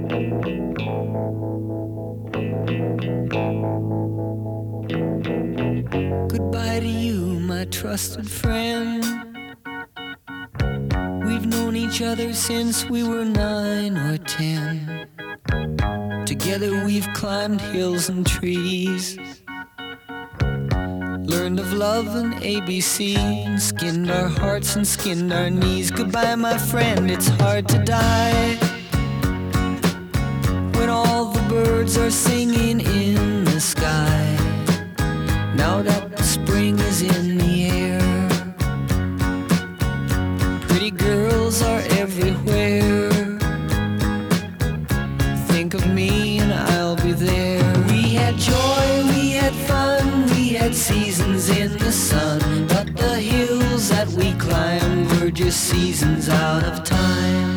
Goodbye to you, my trusted friend. We've known each other since we were 9 or 10. Together we've climbed hills and trees, learned of love and ABC, and skinned our hearts and skinned our knees. Goodbye, my friend, it's hard to die when all the birds are singing in the sky. Now that the spring is in the air, pretty girls are everywhere. Think of me and I'll be there. We had joy, we had fun, we had seasons in the sun, but the hills that we climbed were just seasons out of time.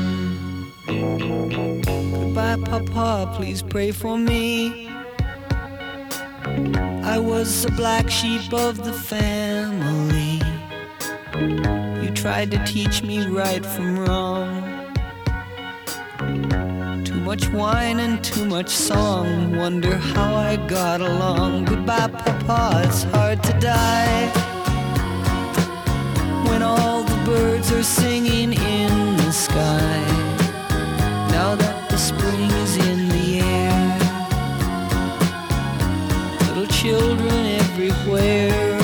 Goodbye, Papa, please pray for me. I was the black sheep of the family. You tried to teach me right from wrong. Too much wine and too much song, wonder how I got along. Goodbye, Papa, it's hard to die when all the birds are singing in the sky. Now that the spring is in the air, little children everywhere.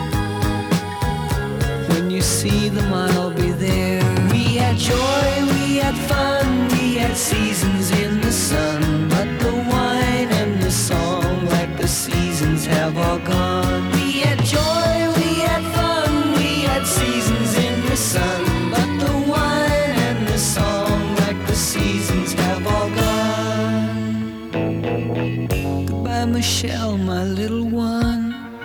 When you see them, I'll be there. We had joy, we had fun, we had seasons in the sun, but the wine and the song, like the seasons, have all gone. We had joy, we had fun, we had seasons in the sun, but the wine and the song, like the seasons, have all gone. Goodbye, Michelle, my little one.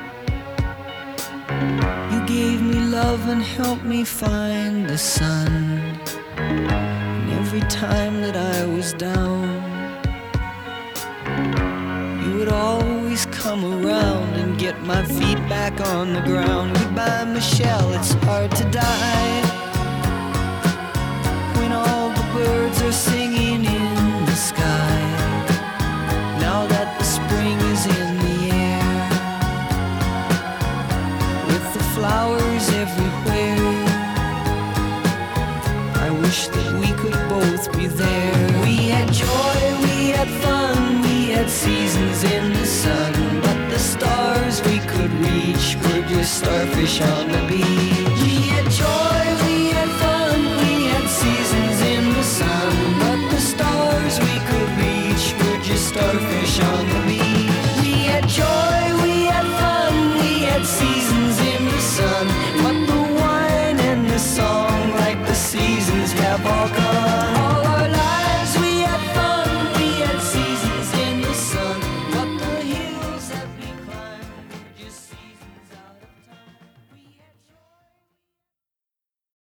You gave me love and helped me find the sun. And every time that I was down, you would always come around and get my feet back on the ground. Goodbye, Michelle, it's hard to die when all the birds are singing in the sky. Now that the spring is in the air, with the flowers everywhere, I wish that we could both be there. We had joy, we had fun, we had seasons in the sun, but the stars we could reach were just starfish on the beach. We had joy, we had fun, we had seasons in the sun, but the stars we could reach were just starfish on the beach. We had joy, we had fun, we had seasons in the sun, but the wine and the song, like the seasons, have all gone.